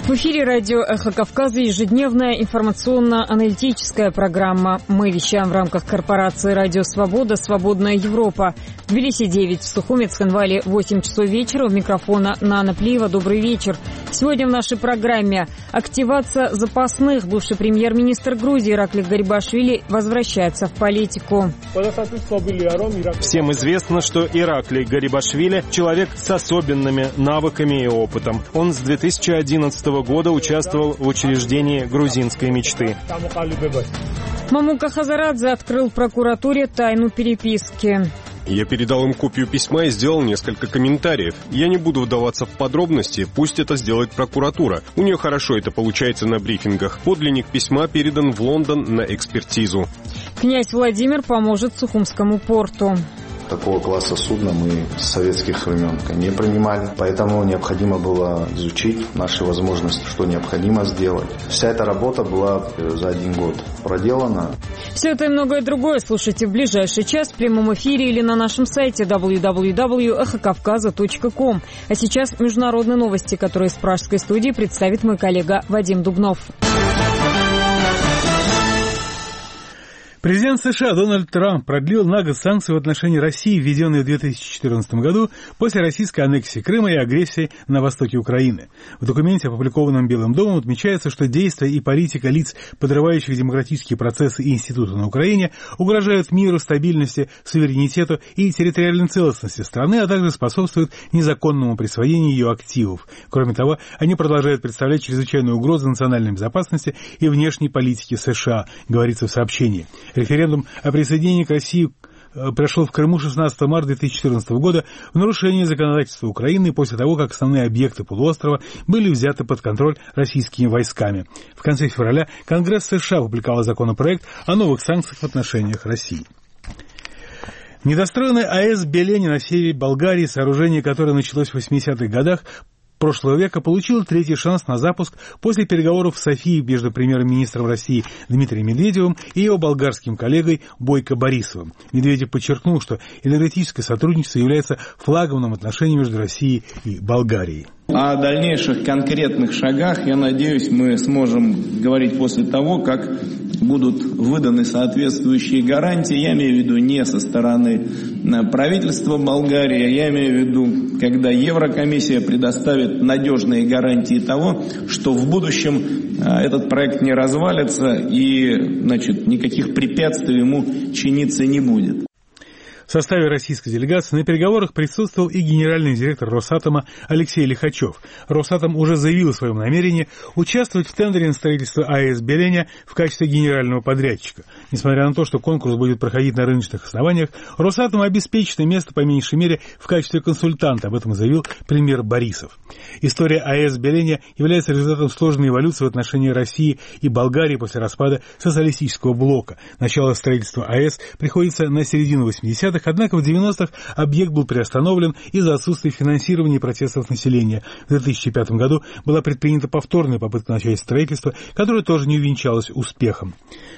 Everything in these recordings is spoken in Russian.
В эфире радио «Эхо Кавказа» ежедневная информационно-аналитическая программа. Мы вещаем в рамках корпорации «Радио Свобода», «Свободная Европа». В Тбилиси 9, в Сухуме, Цхинвале 8 часов вечера. У микрофона Нана Плиева. Добрый вечер. Сегодня в нашей программе активация запасных. Бывший премьер-министр Грузии Ираклий Гарибашвили возвращается в политику. Всем известно, что Ираклий Гарибашвили – человек с особенными навыками и опытом. Он с 2011 года участвовал в учреждении грузинской мечты. Мамука Хазарадзе открыл в прокуратуре тайну переписки. Я передал им копию письма и сделал несколько комментариев. Я не буду вдаваться в подробности, пусть это сделает прокуратура. У нее хорошо это получается на брифингах. Подлинник письма передан в Лондон на экспертизу. Князь Владимир поможет Сухумскому порту. Такого класса судна мы с советских времен не принимали, поэтому необходимо было изучить наши возможности, что необходимо сделать. Вся эта работа была за 1 год проделана. Все это и многое другое слушайте в ближайший час в прямом эфире или на нашем сайте www.эхокавказа.ком. А сейчас международные новости, которые из пражской студии представит мой коллега Вадим Дубнов. Президент США Дональд Трамп продлил на год санкции в отношении России, введенные в 2014 году после российской аннексии Крыма и агрессии на востоке Украины. В документе, опубликованном Белым домом, отмечается, что действия и политика лиц, подрывающих демократические процессы и институты на Украине, угрожают миру, стабильности, суверенитету и территориальной целостности страны, а также способствуют незаконному присвоению ее активов. Кроме того, они продолжают представлять чрезвычайную угрозу национальной безопасности и внешней политике США, говорится в сообщении. Референдум о присоединении к России прошел в Крыму 16 марта 2014 года в нарушении законодательства Украины после того, как основные объекты полуострова были взяты под контроль российскими войсками. В конце февраля Конгресс США опубликовал законопроект о новых санкциях в отношениях России. Недостроенная АЭС Белене на севере Болгарии, сооружение которое началось в 80-х годах прошлого века, получил третий шанс на запуск после переговоров в Софии между премьер-министром России Дмитрием Медведевым и его болгарским коллегой Бойко Борисовым. Медведев подчеркнул, что энергетическое сотрудничество является флагманом отношений между Россией и Болгарией. О дальнейших конкретных шагах, я надеюсь, мы сможем говорить после того, как будут выданы соответствующие гарантии. Я имею в виду не со стороны правительства Болгарии, я имею в виду, когда Еврокомиссия предоставит надежные гарантии того, что в будущем этот проект не развалится и, никаких препятствий ему чиниться не будет. В составе российской делегации на переговорах присутствовал и генеральный директор Росатома Алексей Лихачев. Росатом уже заявил о своем намерении участвовать в тендере на строительство АЭС Белене в качестве генерального подрядчика. Несмотря на то, что конкурс будет проходить на рыночных основаниях, Росатом обеспечено место по меньшей мере в качестве консультанта, об этом заявил премьер Борисов. История АЭС Белене является результатом сложной эволюции в отношении России и Болгарии после распада социалистического блока. Начало строительства АЭС приходится на середину 80-х, однако в 90-х объект был приостановлен из-за отсутствия финансирования и протестов населения. В 2005 году была предпринята повторная попытка начать строительство, которая тоже не увенчалась успехом.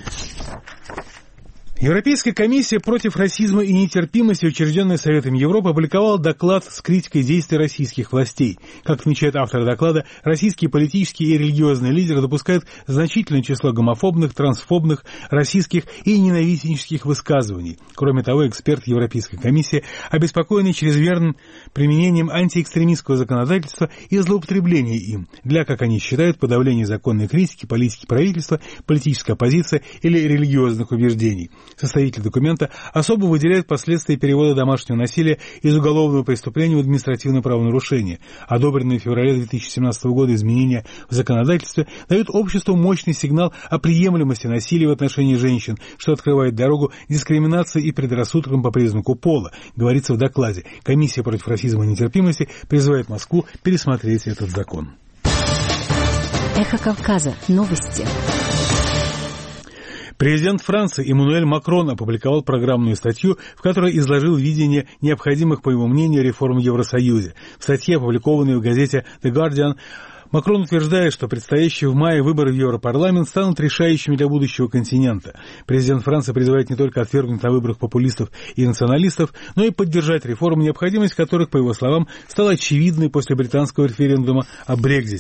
Европейская комиссия против расизма и нетерпимости, учрежденная Советом Европы, опубликовала доклад с критикой действий российских властей. Как отмечает автор доклада, российские политические и религиозные лидеры допускают значительное число гомофобных, трансфобных, расистских и ненавистнических высказываний. Кроме того, эксперт Европейской комиссии обеспокоены чрезмерным применением антиэкстремистского законодательства и злоупотребления им для, как они считают, подавления законной критики, политики правительства, политической оппозиции или религиозных убеждений. Составитель документа особо выделяет последствия перевода домашнего насилия из уголовного преступления в административное правонарушение. Одобренные в феврале 2017 года изменения в законодательстве дают обществу мощный сигнал о приемлемости насилия в отношении женщин, что открывает дорогу дискриминации и предрассудкам по признаку пола, говорится в докладе. Комиссия против расизма и нетерпимости призывает Москву пересмотреть этот закон. Эхо Кавказа. Новости. Президент Франции Эммануэль Макрон опубликовал программную статью, в которой изложил видение необходимых, по его мнению, реформ в Евросоюзе. В статье, опубликованной в газете The Guardian, Макрон утверждает, что предстоящие в мае выборы в Европарламент станут решающими для будущего континента. Президент Франции призывает не только отвергнуть на выборах популистов и националистов, но и поддержать реформы, необходимость которых, по его словам, стала очевидной после британского референдума о Брексите.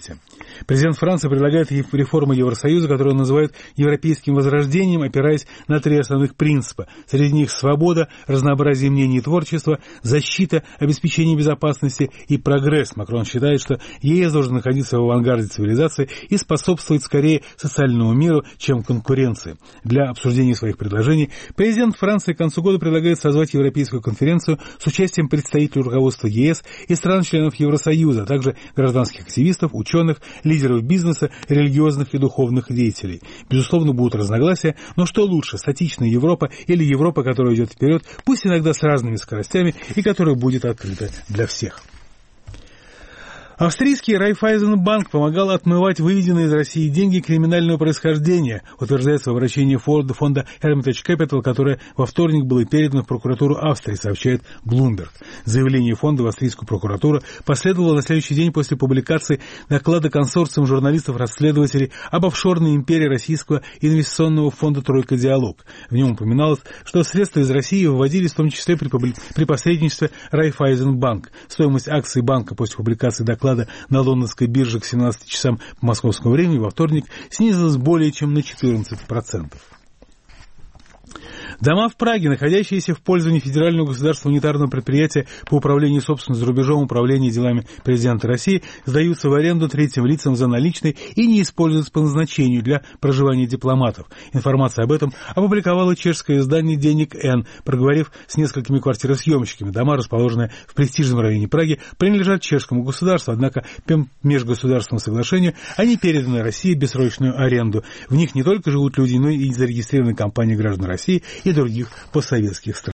Президент Франции предлагает реформу Евросоюза, которую он называет европейским возрождением, опираясь на 3 основных принципа. Среди них свобода, разнообразие мнений и творчества, защита, обеспечение безопасности и прогресс. Макрон считает, что ЕС должен находиться в авангарде цивилизации и способствовать скорее социальному миру, чем конкуренции. Для обсуждения своих предложений президент Франции к концу года предлагает созвать Европейскую конференцию с участием представителей руководства ЕС и стран-членов Евросоюза, а также гражданских активистов, ученых, лидеров бизнеса, религиозных и духовных деятелей. Безусловно, будут разногласия, но что лучше, статичная Европа или Европа, которая идет вперед, пусть иногда с разными скоростями и которая будет открыта для всех. Австрийский Райффайзенбанк помогал отмывать выведенные из России деньги криминального происхождения, утверждается в обращении фонда Hermitage Capital, которое во вторник было передано в прокуратуру Австрии, сообщает Bloomberg. Заявление фонда в австрийскую прокуратуру последовало на следующий день после публикации доклада консорциума журналистов-расследователей об офшорной империи российского инвестиционного фонда «Тройка Диалог». В нем упоминалось, что средства из России выводились в том числе при посредничестве Райффайзенбанк. Стоимость акций банка после публикации доклада на лондонской бирже к 17 часам по московскому времени во вторник снизилась более чем на 14%. Дома в Праге, находящиеся в пользовании Федерального государственного унитарного предприятия по управлению собственностью за рубежом управления делами президента России, сдаются в аренду третьим лицам за наличные и не используются по назначению для проживания дипломатов. Информация об этом опубликовало чешское издание «Денник Н», проговорив с несколькими квартиросъемщиками. Дома, расположенные в престижном районе Праги, принадлежат чешскому государству, однако по межгосударственному соглашению они переданы России в бессрочную аренду. В них не только живут люди, но и зарегистрированы компании граждан России и других постсоветских стран.